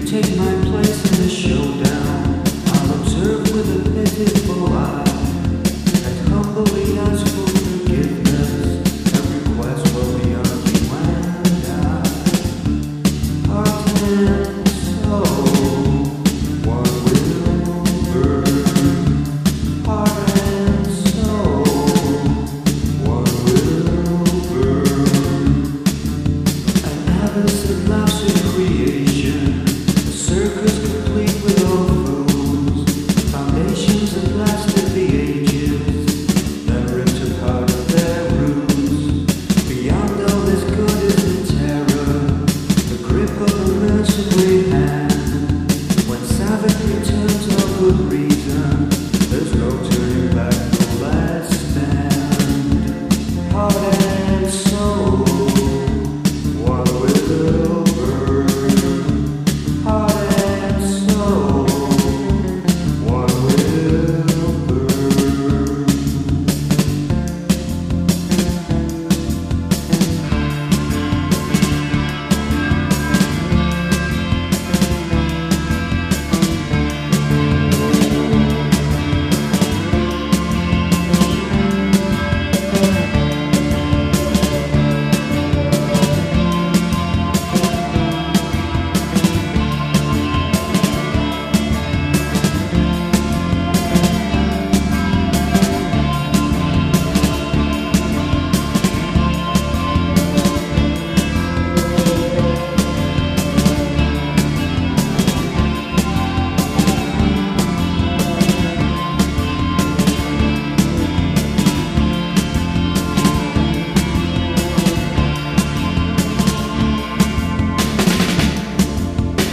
take my place in the showdown. I'll observe with a pitiful eye and humbly ask for forgiveness and request will be on you and I. Heart and soul, one will burn. Heart and soul, one will burn. An absent lapse in creation, a circus complete with all fools, foundations that lasted the ages, never ripped apart of their roots. Beyond all this good is the terror, the grip of a mercenary hand. When Savage returns of good reason, there's no turning back, no last stand. Heart and soul, one will burn. Heart and soul, one will burn.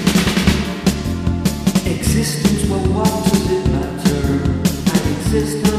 Existence, well, what does it matter? I exist.